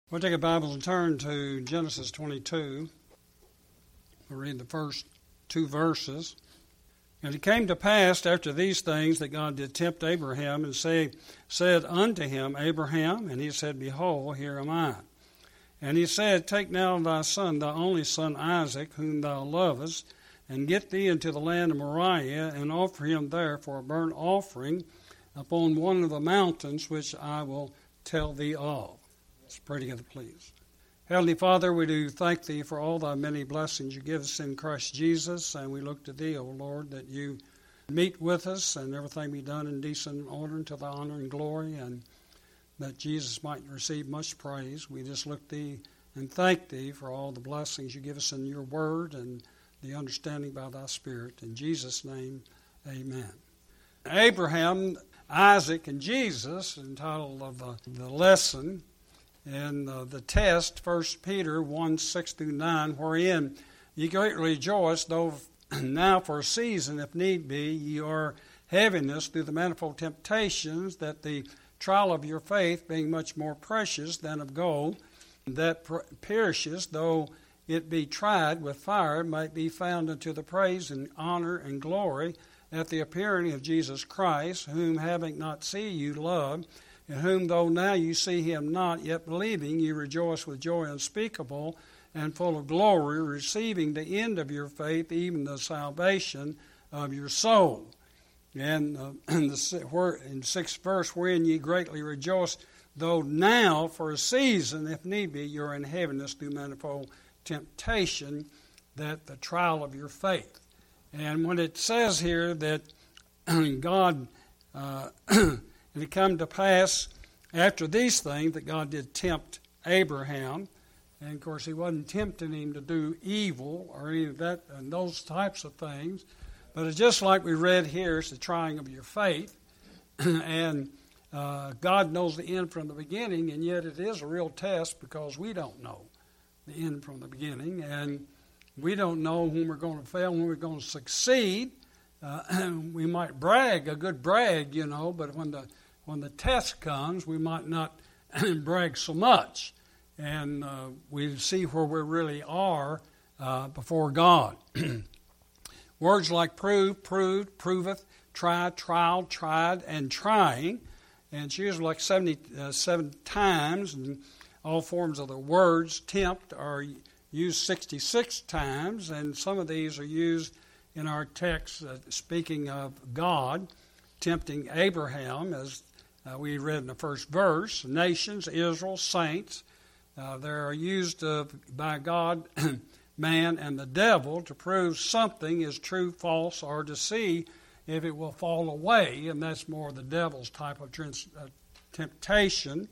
We'll take a Bible and turn to Genesis 22. We'll read the first two verses. And it came to pass after these things that God did tempt Abraham and said unto him, Abraham, and he said, Behold, here am I. And he said, Take now thy son, thy only son Isaac, whom thou lovest, and get thee into the land of Moriah, and offer him there for a burnt offering upon one of the mountains which I will tell thee of. Let's pray together, please. Heavenly Father, we do thank Thee for all Thy many blessings You give us in Christ Jesus, and we look to Thee, O Lord, that You meet with us and everything be done in decent order unto Thy honor and glory, and that Jesus might receive much praise. We just look to Thee and thank Thee for all the blessings You give us in Your Word and the understanding by Thy Spirit. In Jesus' name, amen. Abraham, Isaac, and Jesus, entitled of the lesson, and the test, 1 Peter 1, 6 through 9, wherein ye greatly rejoice, though now for a season, if need be, ye are heaviness through the manifold temptations, that the trial of your faith, being much more precious than of gold, that perishes, though it be tried with fire, might be found unto the praise and honor and glory at the appearing of Jesus Christ, whom having not seen you love, in whom though now you see him not, yet believing you rejoice with joy unspeakable and full of glory, receiving the end of your faith, even the salvation of your soul. And in 6th verse, wherein ye greatly rejoice, though now for a season, if need be, you're in heaviness through manifold temptation, that the trial of your faith. And when it says here that God... And it come to pass after these things that God did tempt Abraham. And, of course, he wasn't tempting him to do evil or any of that and those types of things. But it's just like we read here, it's the trying of your faith. And God knows the end from the beginning, and yet it is a real test because we don't know the end from the beginning. And we don't know when we're going to fail, when we're going to succeed. We might brag, a good brag, but when the test comes, we might not brag so much. And we see where we really are before God. Words like prove, proved, proveth, tried, trial, tried, and trying. And it's usually like 77 times. And all forms of the words tempt are used 66 times. And some of these are used in our text, speaking of God, tempting Abraham, as we read in the first verse, nations, Israel, saints. They are used by God, man, and the devil to prove something is true, false, or to see if it will fall away, and that's more the devil's type of temptation.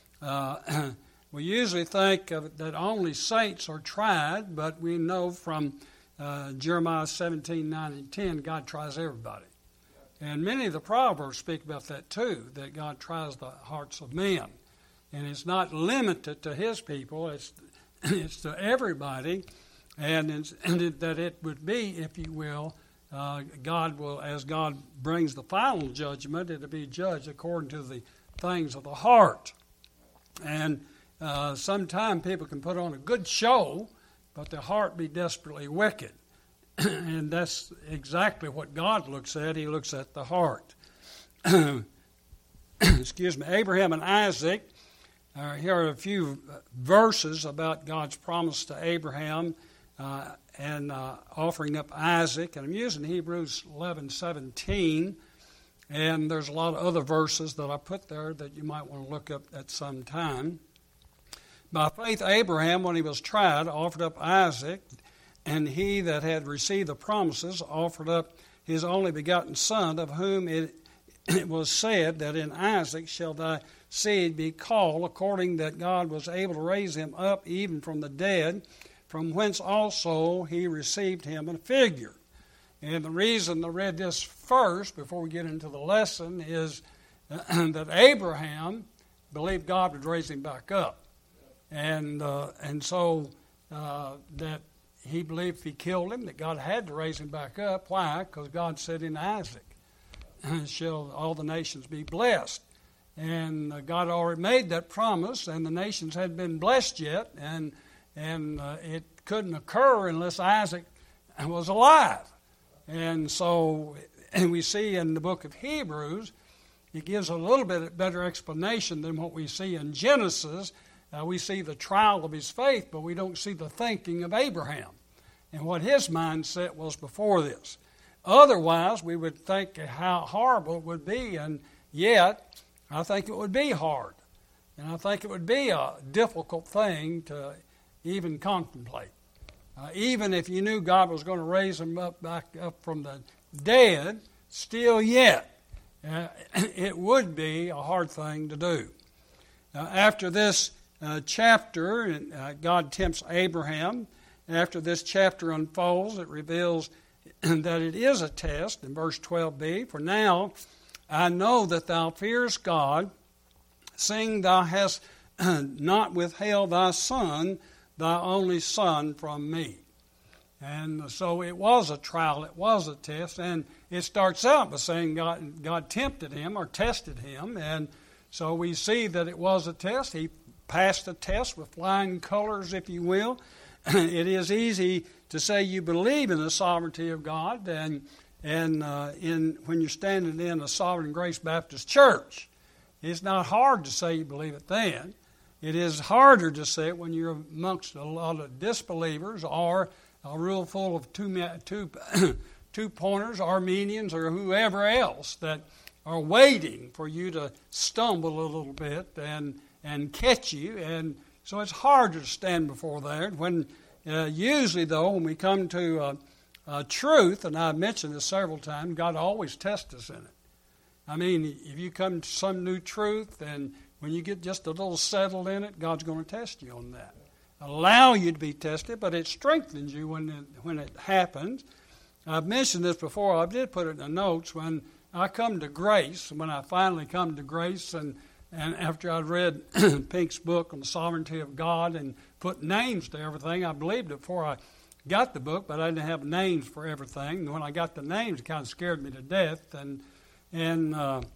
We usually think that only saints are tried, but we know from Jeremiah 17, 9, and 10, God tries everybody. And many of the Proverbs speak about that too, that God tries the hearts of men. And it's not limited to His people, it's to everybody. And that it would be, if you will, God will, as God brings the final judgment, it will be judged according to the things of the heart. And sometimes people can put on a good show, but their heart be desperately wicked. And that's exactly what God looks at. He looks at the heart. Excuse me. Abraham and Isaac. Here are a few verses about God's promise to Abraham and offering up Isaac. And I'm using Hebrews 11:17. And there's a lot of other verses that I put there that you might want to look up at some time. By faith, Abraham, when he was tried, offered up Isaac, and he that had received the promises offered up his only begotten son, of whom it was said that in Isaac shall thy seed be called, according that God was able to raise him up even from the dead, from whence also he received him in a figure. And the reason I read this first, before we get into the lesson, is that Abraham believed God would raise him back up. And so that he believed if he killed him, that God had to raise him back up. Why? Because God said in Isaac, shall all the nations be blessed. And God already made that promise, and the nations hadn't been blessed yet, and it couldn't occur unless Isaac was alive. And so we see in the book of Hebrews, it gives a little bit better explanation than what we see in Genesis. We see the trial of his faith, but we don't see the thinking of Abraham and what his mindset was before this. Otherwise, we would think how horrible it would be, and yet I think it would be hard. And I think it would be a difficult thing to even contemplate. Even if you knew God was going to raise him back up from the dead, still yet, it would be a hard thing to do. After this chapter, God tempts Abraham. After this chapter unfolds, it reveals that it is a test in verse 12b. For now I know that thou fearest God, seeing thou hast not withheld thy son, thy only son, from me. And so it was a trial, it was a test, and it starts out by saying God tempted him or tested him, and so we see that it was a test. He passed the test with flying colors, if you will. It is easy to say you believe in the sovereignty of God, and when you're standing in a Sovereign Grace Baptist church. It's not hard to say you believe it then. It is harder to say it when you're amongst a lot of disbelievers or a room full of two-pointers, Armenians, or whoever else that are waiting for you to stumble a little bit and catch you. And so it's harder to stand before there. When usually, though, when we come to truth, and I've mentioned this several times, God always tests us in it. I mean, if you come to some new truth, and when you get just a little settled in it, God's going to test you on that. Allow you to be tested, but it strengthens you when it happens. I've mentioned this before. I did put it in the notes. When I come to grace, when I finally come to grace, and after I'd read Pink's book on the sovereignty of God and put names to everything, I believed it before I got the book, but I didn't have names for everything. And when I got the names, it kind of scared me to death. And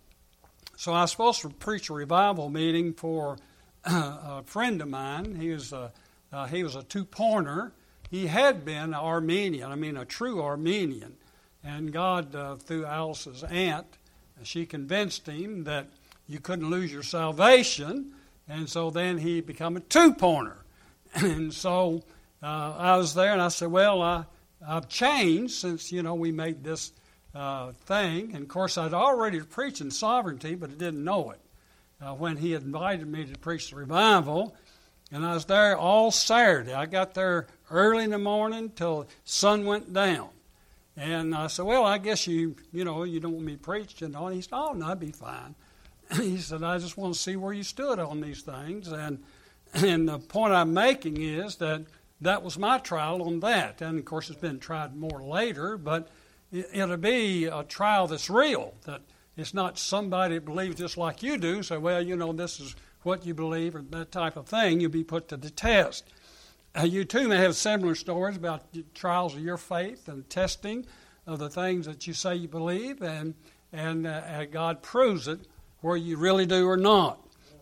so I was supposed to preach a revival meeting for a friend of mine. He was a two-pointer. He had been Armenian, a true Armenian. And God, through Alice's aunt, she convinced him that you couldn't lose your salvation. And so then he became a two-pointer. And so I was there, and I said, well, I've changed since, we made this thing. And, of course, I'd already preached in sovereignty, but I didn't know it. When he invited me to preach the revival, and I was there all Saturday. I got there early in the morning till sun went down. And I said, well, I guess you don't want me to preach. And he said, oh, no, that'd be fine. He said, I just want to see where you stood on these things. And the point I'm making is that was my trial on that. And, of course, it's been tried more later, but it'll be a trial that's real, that it's not somebody that believes just like you do. So, well, this is what you believe or that type of thing. You'll be put to the test. You, too, may have similar stories about trials of your faith and testing of the things that you say you believe, and God proves it where you really do or not.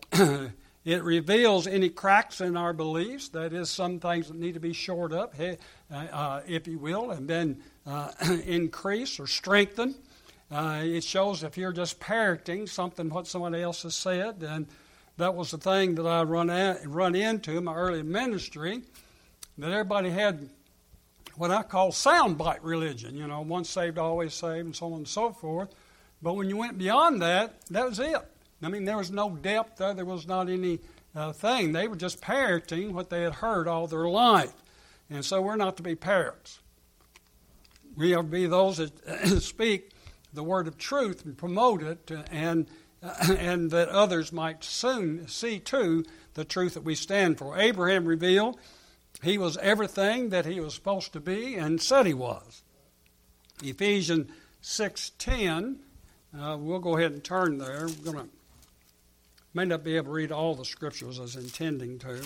It reveals any cracks in our beliefs. That is, some things that need to be shored up, if you will, and then increased or strengthened. It shows if you're just parroting what somebody else has said. And that was the thing that I run into in my early ministry, that everybody had what I call soundbite religion. Once saved, always saved, and so on and so forth. But when you went beyond that, that was it. There was no depth there. There was not any thing. They were just parroting what they had heard all their life. And so we're not to be parrots. We are to be those that speak the word of truth and promote it, and that others might soon see, too, the truth that we stand for. Abraham revealed he was everything that he was supposed to be and said he was. Ephesians 6:10, we'll go ahead and turn there. May not be able to read all the scriptures as intending to.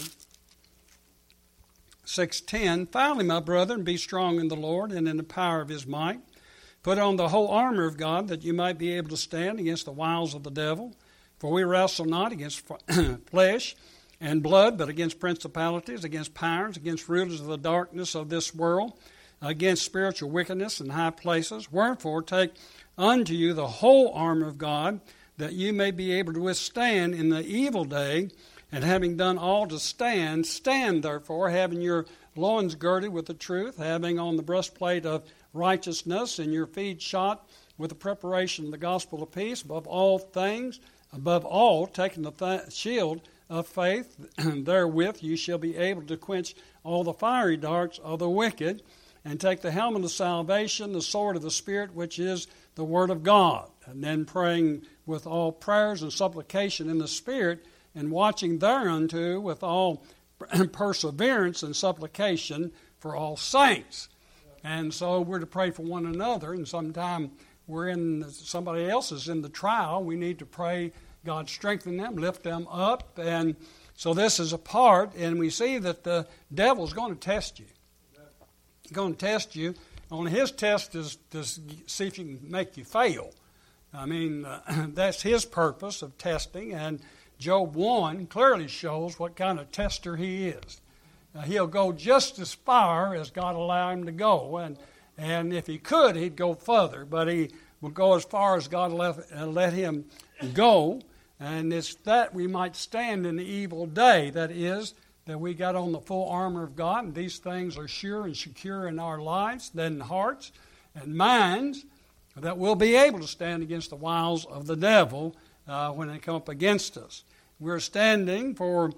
6:10, finally, my brethren, be strong in the Lord and in the power of his might. Put on the whole armor of God, that you might be able to stand against the wiles of the devil. For we wrestle not against flesh and blood, but against principalities, against powers, against rulers of the darkness of this world, against spiritual wickedness in high places. Wherefore take unto you the whole armor of God, that you may be able to withstand in the evil day, and having done all to stand, stand therefore, having your loins girded with the truth, having on the breastplate of righteousness, and your feet shod with the preparation of the gospel of peace. Above all, taking the shield of faith, and therewith you shall be able to quench all the fiery darts of the wicked, and take the helmet of salvation, the sword of the Spirit, which is the Word of God, and then praying with all prayers and supplication in the Spirit, and watching thereunto with all perseverance and supplication for all saints. And so we're to pray for one another, and sometime somebody else is in the trial, we need to pray God strengthen them, lift them up. And so this is a part, and we see that the devil's going to test you. He's going to test you. Only his test is to see if he can make you fail. I mean, that's his purpose of testing, and Job 1 clearly shows what kind of tester he is. He'll go just as far as God allowed him to go, and if he could, he'd go further, but he will go as far as God let him go, and it's that we might stand in the evil day. That is, that we got on the full armor of God, and these things are sure and secure in our lives, then hearts and minds, that we'll be able to stand against the wiles of the devil when they come up against us. We're standing for,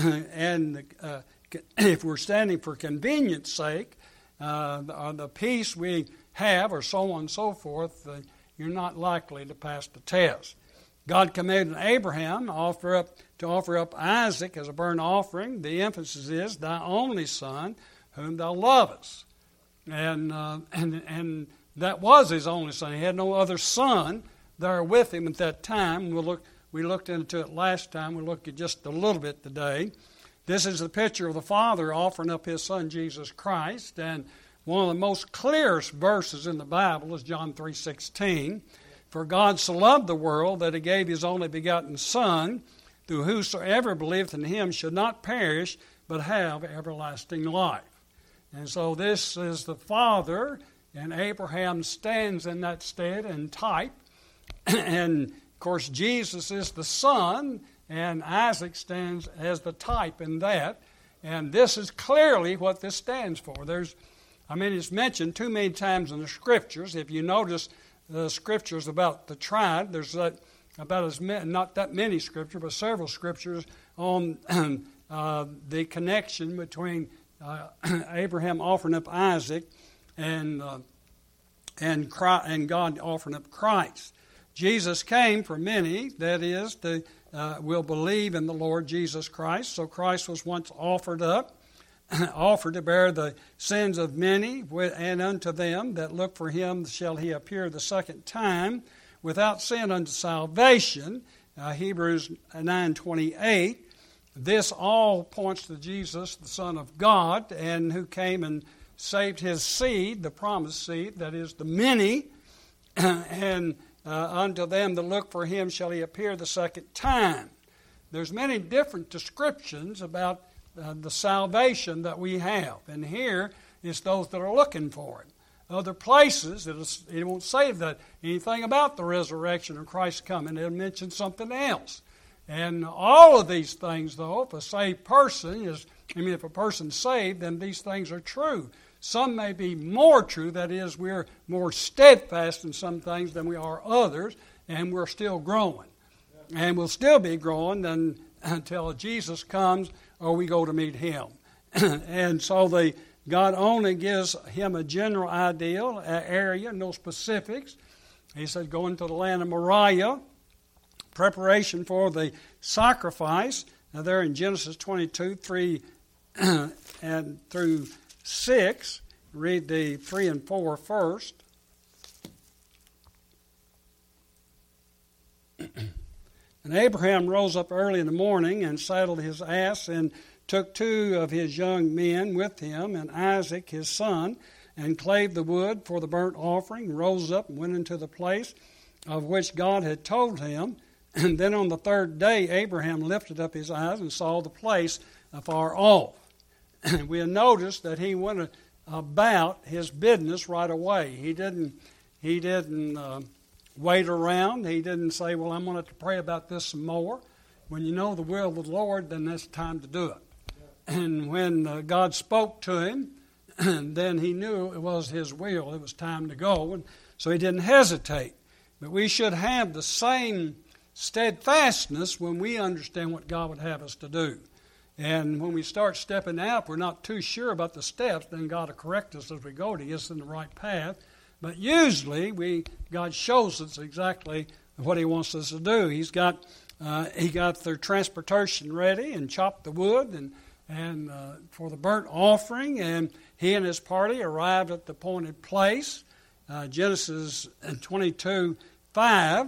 if we're standing for convenience sake, the peace we have, or so on and so forth, you're not likely to pass the test. God commanded Abraham to offer up Isaac as a burnt offering. The emphasis is thy only son, whom thou lovest, and that was his only son. He had no other son there with him at that time. We looked into it last time. We'll look at just a little bit today. This is the picture of the Father offering up his Son, Jesus Christ. And one of the most clearest verses in the Bible is John 3:16. For God so loved the world that he gave his only begotten Son, through whosoever believeth in him should not perish, but have everlasting life. And so this is the Father, and Abraham stands in that stead and type. And, of course, Jesus is the Son, and Isaac stands as the type in that. And this is clearly what this stands for. It's mentioned too many times in the Scriptures. If you notice the Scriptures about the tribe, there's not that many Scriptures, but several Scriptures on the connection between Abraham offering up Isaac and God offering up Christ. Jesus came for many, that is, will believe in the Lord Jesus Christ. So Christ was once offered up, offered to bear the sins of many, and unto them that look for him shall he appear the second time, without sin unto salvation. Hebrews 9:28. This all points to Jesus, the Son of God, and who came and saved his seed, the promised seed, that is the many, and unto them that look for him shall he appear the second time. There's many different descriptions about the salvation that we have. And here is those that are looking for it. Other places, it won't say that anything about the resurrection of Christ coming. It'll mention something else. And all of these things, though, if a saved person if a person's saved, then these things are true. Some may be more true, that is, we're more steadfast in some things than we are others, and we're still growing. And we'll still be growing until Jesus comes or we go to meet him. And so God only gives him a general ideal, area, no specifics. He said, go into the land of Moriah, preparation for the sacrifice. Now there in Genesis 22, 3 and through 6, read the 3 and 4 first. And Abraham rose up early in the morning and saddled his ass and took 2 of his young men with him and Isaac his son, and clave the wood for the burnt offering, rose up and went into the place of which God had told him. And then on the third day, Abraham lifted up his eyes and saw the place afar off. And we noticed that he went about his business right away. He didn't wait around. He didn't say, well, I'm going to have to pray about this some more. When you know the will of the Lord, then it's time to do it. And when God spoke to him, then he knew it was his will. It was time to go. And so he didn't hesitate. But we should have the same steadfastness when we understand what God would have us to do. And when we start stepping out, we're not too sure about the steps, then God will correct us as we go to get us in the right path. But usually, God shows us exactly what He wants us to do. He got their transportation ready and chopped the wood and for the burnt offering, and he and his party arrived at the appointed place. Genesis 22:5.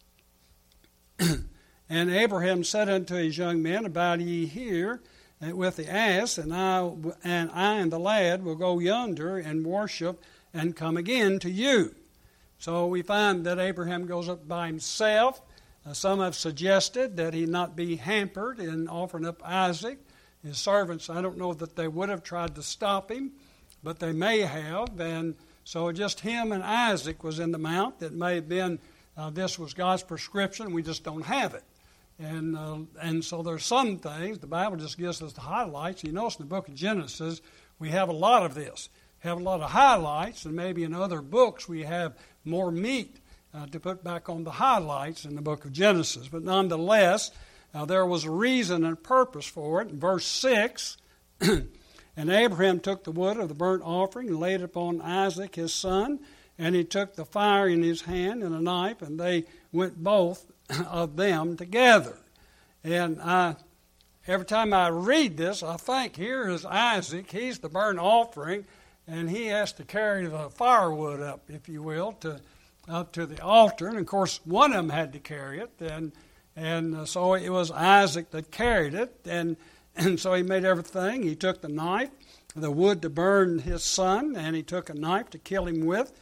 And Abraham said unto his young men, Abide ye here with the ass, and I and the lad will go yonder and worship and come again to you. So we find that Abraham goes up by himself. Some have suggested that he not be hampered in offering up Isaac. His servants, I don't know that they would have tried to stop him, but they may have. And so just him and Isaac was in the mount. It may have been this was God's prescription. We just don't have it. And so there's some things. The Bible just gives us the highlights. You notice in the book of Genesis, we have a lot of this. We have a lot of highlights, and maybe in other books we have more meat to put back on the highlights in the book of Genesis. But nonetheless, there was a reason and purpose for it. In verse 6, and Abraham took the wood of the burnt offering and laid it upon Isaac his son, and he took the fire in his hand and a knife, and they went both of them together. And every time I read this, I think, here is Isaac. He's the burnt offering, and he has to carry the firewood up, if you will, up to the altar. And, of course, one of them had to carry it, and so it was Isaac that carried it. And so he made everything. He took the knife, the wood to burn his son, and he took a knife to kill him with.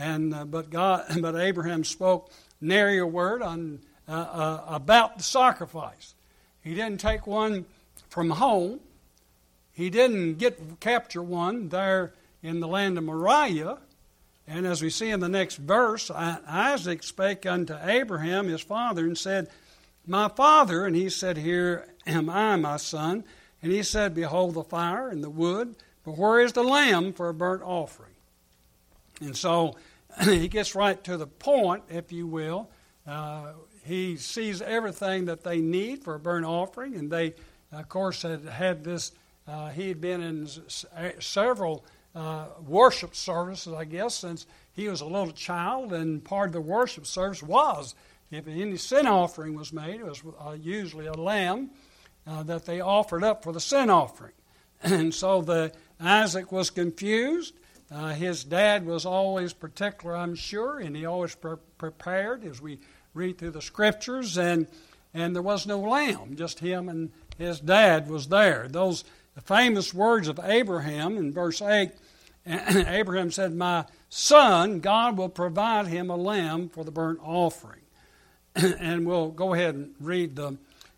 But Abraham spoke nary a word about the sacrifice. He didn't take one from home. He didn't capture one there in the land of Moriah. And as we see in the next verse, Isaac spake unto Abraham his father and said, My father. And he said, Here am I, my son. And he said, Behold the fire and the wood, but where is the lamb for a burnt offering? And so he gets right to the point, if you will. He sees everything that they need for a burnt offering, and they, of course, had this. He had been in several worship services, I guess, since he was a little child, and part of the worship service was, if any sin offering was made, it was usually a lamb that they offered up for the sin offering. And so Isaac was confused. His dad was always particular, I'm sure, and he always prepared as we read through the scriptures, and there was no lamb, just him and his dad was there. Those famous words of Abraham in verse 8, Abraham said, My son, God will provide him a lamb for the burnt offering. And we'll go ahead and read the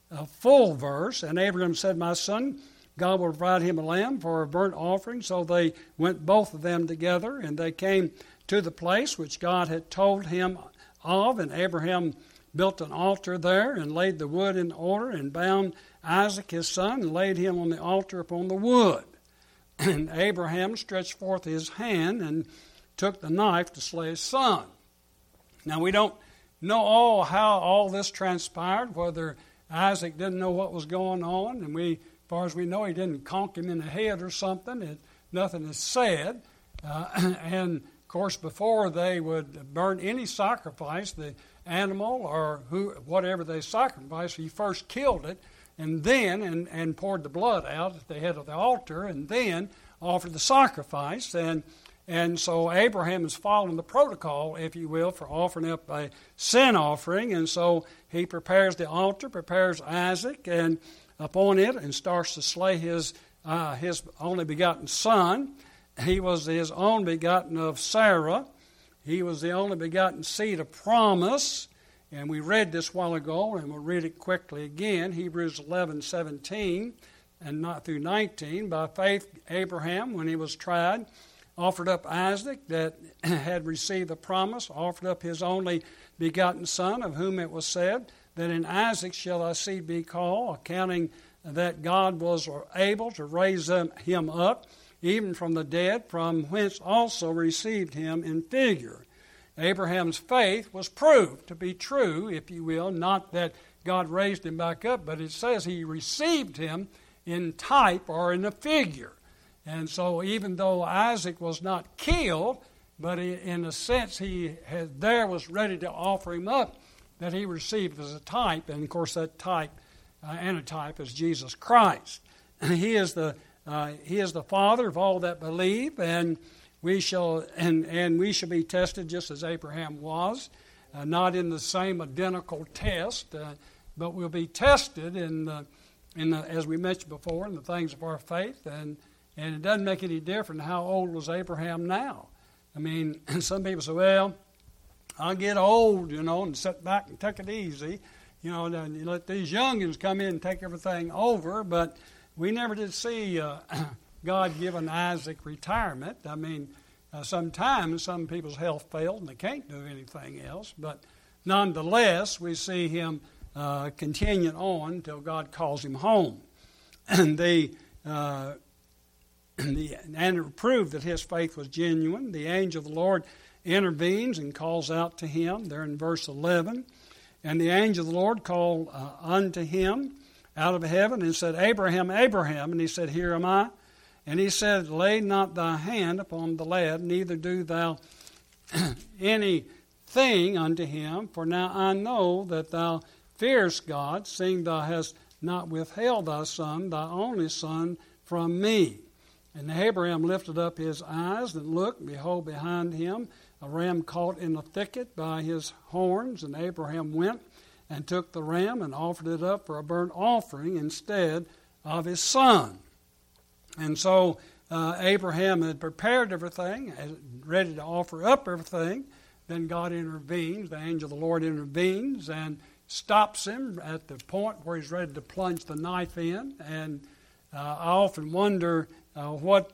full verse. And Abraham said, My son, God will provide him a lamb for a burnt offering. So they went both of them together, and they came to the place which God had told him of. And Abraham built an altar there and laid the wood in order and bound Isaac his son and laid him on the altar upon the wood. And Abraham stretched forth his hand and took the knife to slay his son. Now we don't know how all this transpired, whether Isaac didn't know what was going on, and as far as we know, he didn't conk him in the head or something. Nothing is said. And, of course, before they would burn any sacrifice, the animal or whatever they sacrificed, he first killed it and then and poured the blood out at the head of the altar and then offered the sacrifice. And so Abraham is following the protocol, if you will, for offering up a sin offering. And so he prepares the altar, prepares Isaac, and upon it, and starts to slay his only begotten son. He was his only begotten of Sarah. He was the only begotten seed of promise. And we read this a while ago, and we'll read it quickly again. Hebrews 11:17 and not through 19. By faith, Abraham, when he was tried, offered up Isaac that had received the promise, offered up his only begotten son, of whom it was said, that in Isaac shall thy seed be called, accounting that God was able to raise him up, even from the dead, from whence also received him in figure. Abraham's faith was proved to be true, if you will, not that God raised him back up, but it says he received him in type or in a figure. And so even though Isaac was not killed, but in a sense he was ready to offer him up, that he received as a type. And of course that type, antitype, is Jesus Christ. He is the Father of all that believe, and we shall be tested just as Abraham was, not in the same identical test, but we'll be tested as we mentioned before, in the things of our faith, and it doesn't make any difference how old was Abraham now. I mean, some people say, well, I'll get old, and sit back and take it easy, and you let these youngins come in and take everything over, but we never did see God giving Isaac retirement. I mean, sometimes some people's health failed and they can't do anything else, but nonetheless, we see him continuing on until God calls him home. And it proved that his faith was genuine. The angel of the Lord intervenes and calls out to him, there in verse 11. And the angel of the Lord called unto him out of heaven and said, Abraham, Abraham. And he said, Here am I. And he said, Lay not thy hand upon the lad, neither do thou anything unto him. For now I know that thou fearest God, seeing thou hast not withheld thy son, thy only son, from me. And Abraham lifted up his eyes and looked, and behold, behind him a ram caught in the thicket by his horns. And Abraham went and took the ram and offered it up for a burnt offering instead of his son. And so Abraham had prepared everything, ready to offer up everything. Then God intervenes, the angel of the Lord intervenes and stops him at the point where he's ready to plunge the knife in. And I often wonder how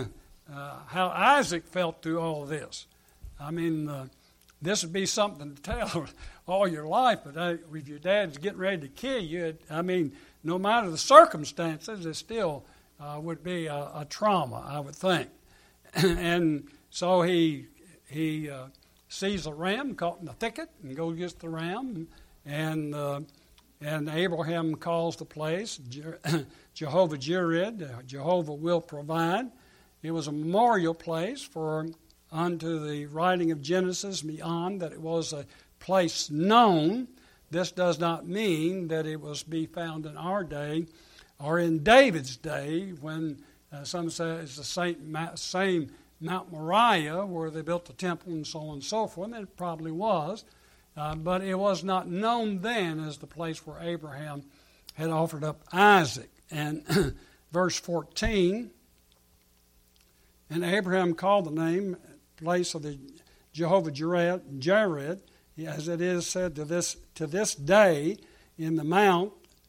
Isaac felt through all of this. I mean, this would be something to tell all your life, but if your dad's getting ready to kill you, no matter the circumstances, it still would be a trauma, I would think. And so he sees a ram caught in the thicket and goes gets the ram, and Abraham calls the place Jehovah Jireh, Jehovah will provide. It was a memorial place unto the writing of Genesis beyond that it was a place known. This does not mean that it was be found in our day or in David's day when some say it's the same Mount Moriah where they built the temple and so on and so forth. And it probably was. But it was not known then as the place where Abraham had offered up Isaac. And verse 14, and Abraham called the place of the Jehovah Jireh, as it is said to this day, in the mount,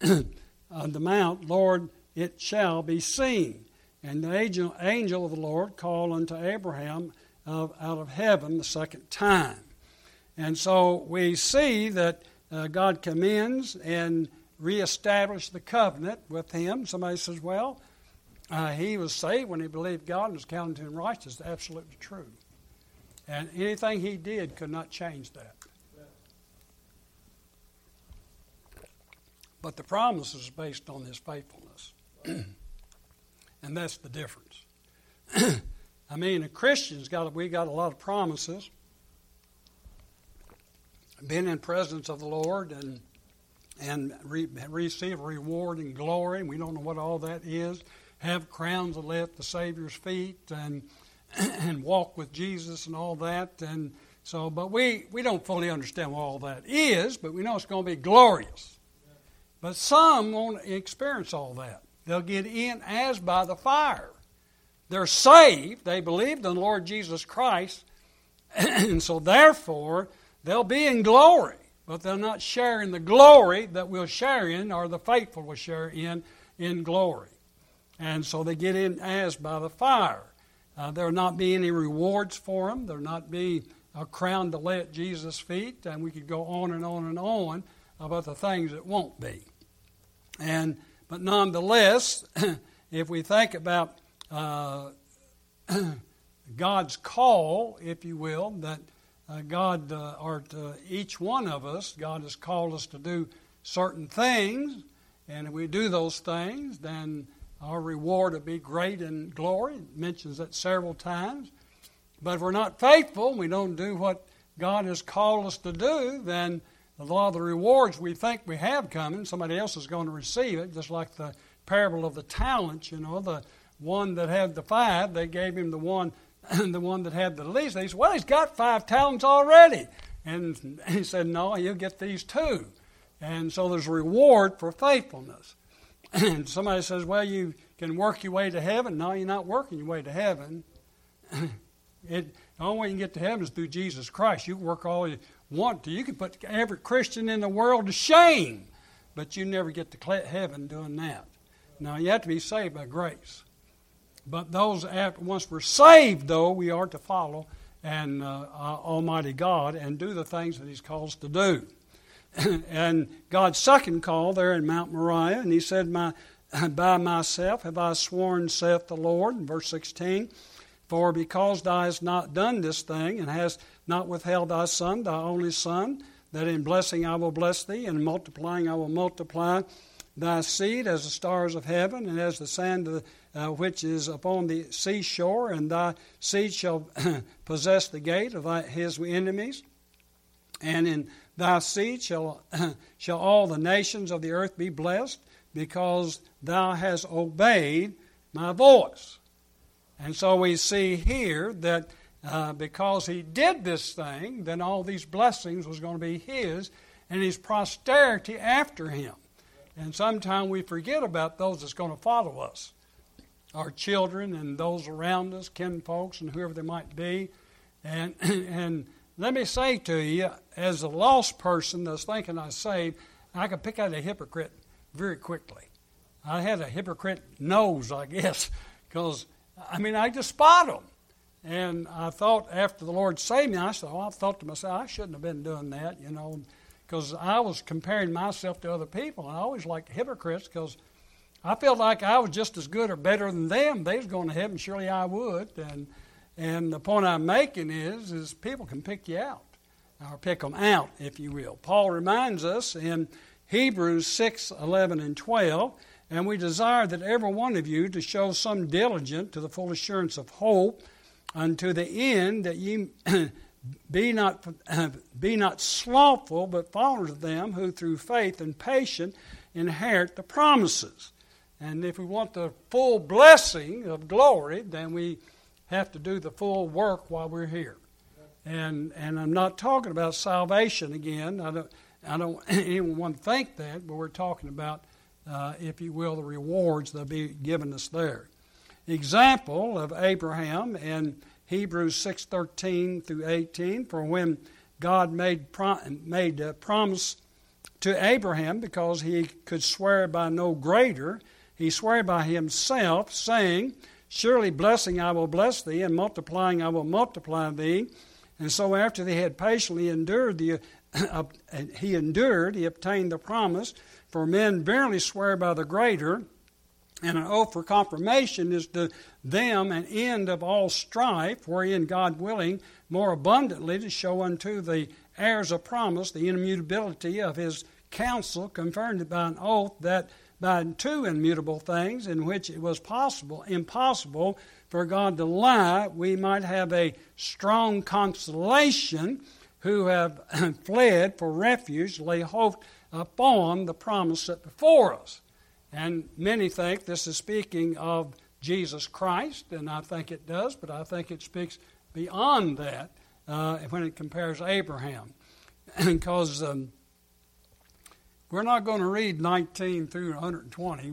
Lord, it shall be seen. And the angel of the Lord called unto Abraham out of heaven the second time. And so we see that God commends and reestablished the covenant with him. Somebody says, well, he was saved when he believed God and was counted to him righteous. That's absolutely true. And anything he did could not change that. But the promise is based on his faithfulness. And that's the difference. A Christian's we got a lot of promises. Been in presence of the Lord and receive reward and glory. We don't know what all that is. Have crowns that lay at the Savior's feet and walk with Jesus and all that. And so, but we don't fully understand what all that is, but we know it's going to be glorious. But some won't experience all that. They'll get in as by the fire. They're saved. They believed in the Lord Jesus Christ. And so therefore, they'll be in glory. but they'll not share in the glory that we'll share in, or the faithful will share in glory. And so they get in as by the fire. There'll not be any rewards for them. There'll not be a crown to lay at Jesus' feet. And we could go on and on and on about the things that won't be. But nonetheless, if we think about God's call, if you will, that God, or to each one of us, God has called us to do certain things, and if we do those things, then our reward will be great in glory. It mentions that several times. But if we're not faithful, we don't do what God has called us to do, then a lot of the rewards we think we have coming, somebody else is going to receive it, just like the parable of the talents, the one that had the 5, they gave him the one that had the least. They said, well, he's got 5 talents already. And he said, no, you'll get these 2. And so there's a reward for faithfulness. And somebody says, well, you can work your way to heaven. No, you're not working your way to heaven. The only way you can get to heaven is through Jesus Christ. You can work all you want to. You can put every Christian in the world to shame, but you never get to heaven doing that. Now, you have to be saved by grace. But those, once we're saved, though, we are to follow Almighty God and do the things that He's called us to do. And God's second call there in Mount Moriah, and He said, by myself have I sworn, saith the Lord, in verse 16, for because thou hast not done this thing, and hast not withheld thy son, thy only son, that in blessing I will bless thee, and in multiplying I will multiply thy seed as the stars of heaven, and as the sand which is upon the seashore, and thy seed shall possess the gate of his enemies, and in thy seed shall all the nations of the earth be blessed, because thou hast obeyed my voice. And so we see here that because he did this thing, then all these blessings was going to be his, and his posterity after him. And sometimes we forget about those that's going to follow us, our children and those around us, kinfolks and whoever they might be. And let me say to you, as a lost person that's thinking I saved, I could pick out a hypocrite very quickly. I had a hypocrite nose, I guess, because, I just spot them. And I thought after the Lord saved me, I thought to myself, I shouldn't have been doing that, because I was comparing myself to other people. And I always liked hypocrites because I felt like I was just as good or better than them. They was going to heaven, surely I would. And the point I'm making is people can pick you out, or pick them out, if you will. Paul reminds us in Hebrews 6, 11, and 12, and we desire that every one of you to show some diligence to the full assurance of hope, unto the end that ye be not slothful, but followers of them who through faith and patience inherit the promises. And if we want the full blessing of glory, then we have to do the full work while we're here. And I'm not talking about salvation again. I don't even want to think that, but we're talking about, if you will, the rewards that'll be given us there. Example of Abraham in Hebrews 6:13 through 18, for when God made a promise to Abraham, because he could swear by no greater, he swore by himself, saying, surely blessing I will bless thee, and multiplying I will multiply thee. And so after they had patiently endured, he obtained the promise. For men verily swear by the greater, and an oath for confirmation is to them an end of all strife, wherein God willing more abundantly to show unto the heirs of promise the immutability of his counsel, confirmed by an oath, that by 2 immutable things, in which it was impossible for God to lie, we might have a strong consolation, who have fled for refuge, lay hope upon the promise set before us. And many think this is speaking of Jesus Christ, and I think it does, but I think it speaks beyond that when it compares Abraham. Because we're not going to read 19 through 120.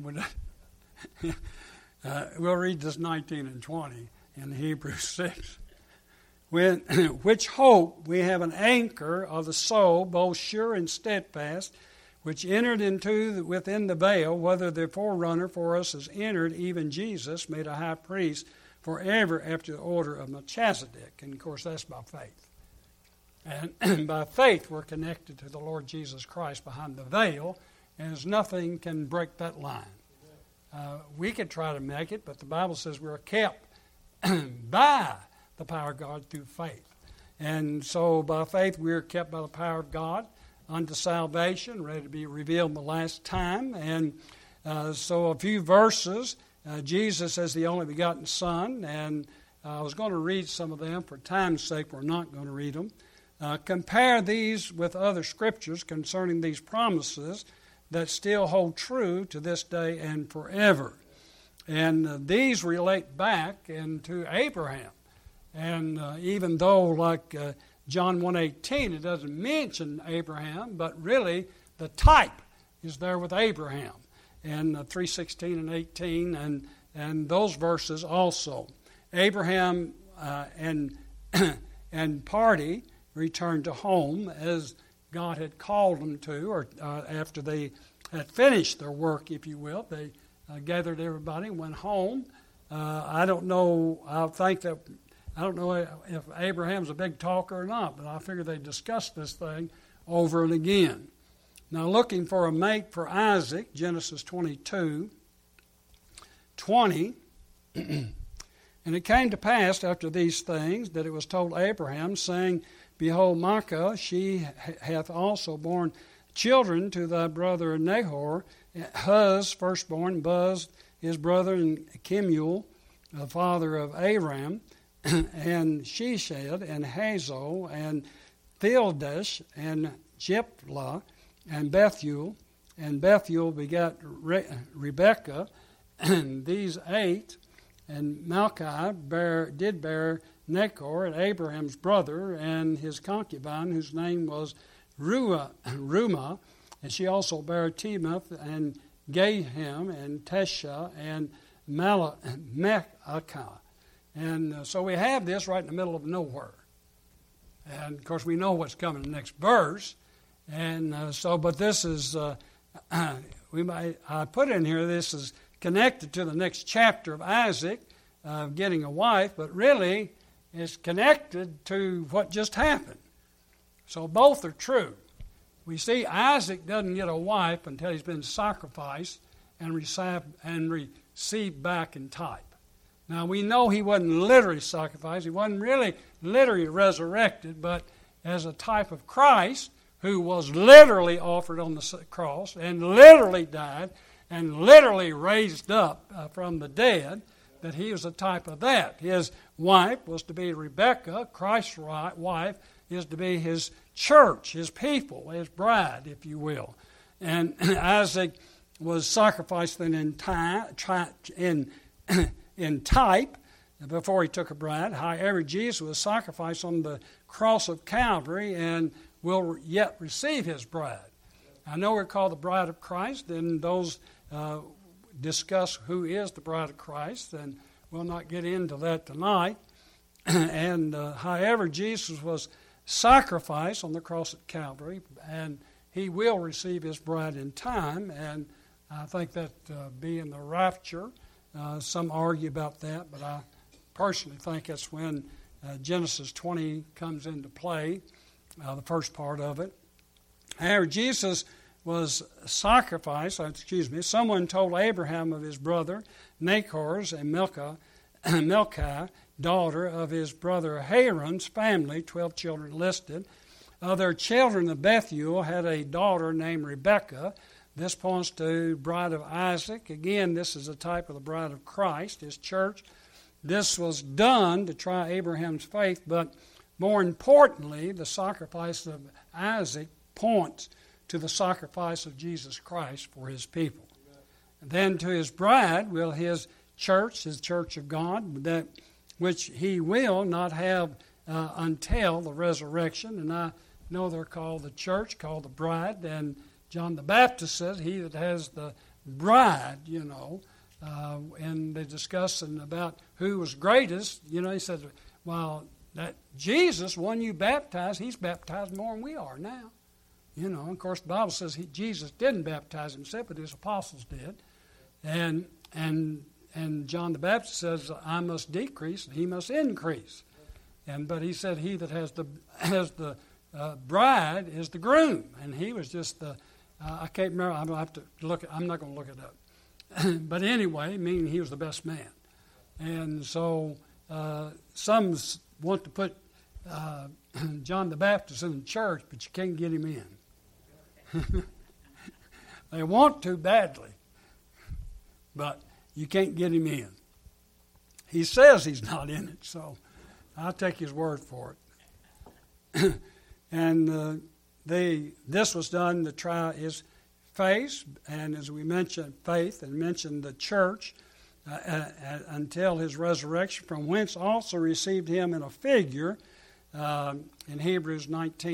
We'll read just 19 and 20 in Hebrews 6. which hope we have an anchor of the soul, both sure and steadfast, which entered into within the veil, whether the forerunner for us is entered, even Jesus, made a high priest forever after the order of Melchizedek. And, of course, that's by faith. And by faith, we're connected to the Lord Jesus Christ behind the veil, and nothing can break that line. We could try to make it, but the Bible says we're kept by the power of God through faith. And so by faith, we're kept by the power of God unto salvation, ready to be revealed in the last time. And so a few verses, Jesus as the only begotten Son, and I was going to read some of them. For time's sake, we're not going to read them. Compare these with other scriptures concerning these promises that still hold true to this day and forever. And these relate back into Abraham. And even though, like John 1:18, it doesn't mention Abraham, but really the type is there with Abraham. And 3:16 and 18, and those verses also. Abraham and party returned to home as God had called them to, or after they had finished their work, if you will. They gathered everybody and went home. I don't know if Abraham's a big talker or not, but I figure they discussed this thing over and again. Now, looking for a mate for Isaac, Genesis 22:20. And it came to pass after these things that it was told Abraham, saying, Behold, Milcah, she hath also borne children to thy brother Nahor, Huz firstborn, Buz his brother, and Kemuel, the father of Aram, and Sheshed, and Hazo, and Thildash, and Jephlah, and Bethuel. And Bethuel begat Rebekah, and these 8. And Milcah did bear Nachor, and Abraham's brother, and his concubine, whose name was Rumah, and she also bare Timoth, and Gahem, and Tesha, and Mechakah. And so we have this right in the middle of nowhere. And, of course, we know what's coming in the next verse. And but this is, I put in here, this is connected to the next chapter of Isaac, getting a wife, but really it's connected to what just happened. So both are true. We see Isaac doesn't get a wife until he's been sacrificed and received back in type. Now, we know he wasn't literally sacrificed. He wasn't really literally resurrected, but as a type of Christ, who was literally offered on the cross and literally died and literally raised up from the dead, that he was a type of that. His wife was to be Rebekah. Christ's wife is to be his church, his people, his bride, if you will. And Isaac was sacrificed then in type before he took a bride. However, Jesus was sacrificed on the cross of Calvary and will yet receive his bride. I know we're called the bride of Christ, and those discuss who is the bride of Christ, and we'll not get into that tonight. And however, Jesus was sacrificed on the cross at Calvary, and he will receive his bride in time, and I think that being the rapture, some argue about that, but I personally think that's when Genesis 20 comes into play, the first part of it. However, Jesus was sacrificed, someone told Abraham of his brother Nachor's and Milcah, daughter of his brother Haran's family, 12 children listed. Of their children of Bethuel had a daughter named Rebekah. This points to bride of Isaac. Again, this is a type of the bride of Christ, his church. This was done to try Abraham's faith, but more importantly, the sacrifice of Isaac points to the sacrifice of Jesus Christ for his people. And then to his bride will his church of God, that which he will not have until the resurrection. And I know they're called the church, called the bride, and John the Baptist says he that has the bride, and they're discussing about who was greatest. He said, well, that Jesus, when you baptize, he's baptized more than we are now. You know, of course, the Bible says Jesus didn't baptize himself, but his apostles did. And John the Baptist says, I must decrease and he must increase. But he said he that has the bride is the groom, and he was just the I can't remember. I'm not going to look it up. But anyway, meaning he was the best man. And so some want to put John the Baptist in the church, but you can't get him in. They want to badly, but you can't get him in. He says he's not in it, so I'll take his word for it. And this was done to try his faith, and as we mentioned, faith, and mentioned the church until his resurrection, from whence also received him in a figure in Hebrews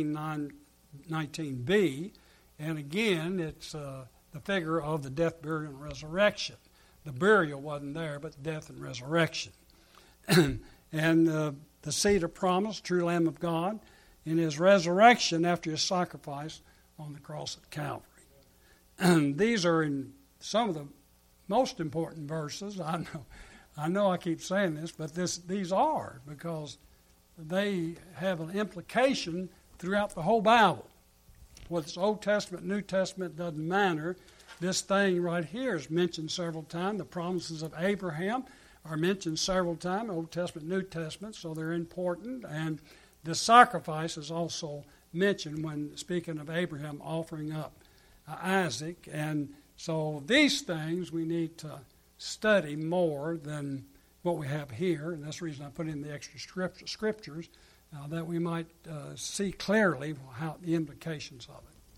19b, and again it's the figure of the death, burial, and resurrection. The burial wasn't there, but death and resurrection. And the seed of promise, true Lamb of God, in his resurrection after his sacrifice on the cross at Calvary. And these are in some of the most important verses. I know I keep saying this, but these are, because they have an implication throughout the whole Bible. Whether it's Old Testament, New Testament, doesn't matter. This thing right here is mentioned several times. The promises of Abraham are mentioned several times, Old Testament, New Testament, so they're important. And the sacrifice is also mentioned when speaking of Abraham offering up Isaac. And so these things we need to study more than what we have here. And that's the reason I put in the extra scriptures, that we might see clearly how the implications of it.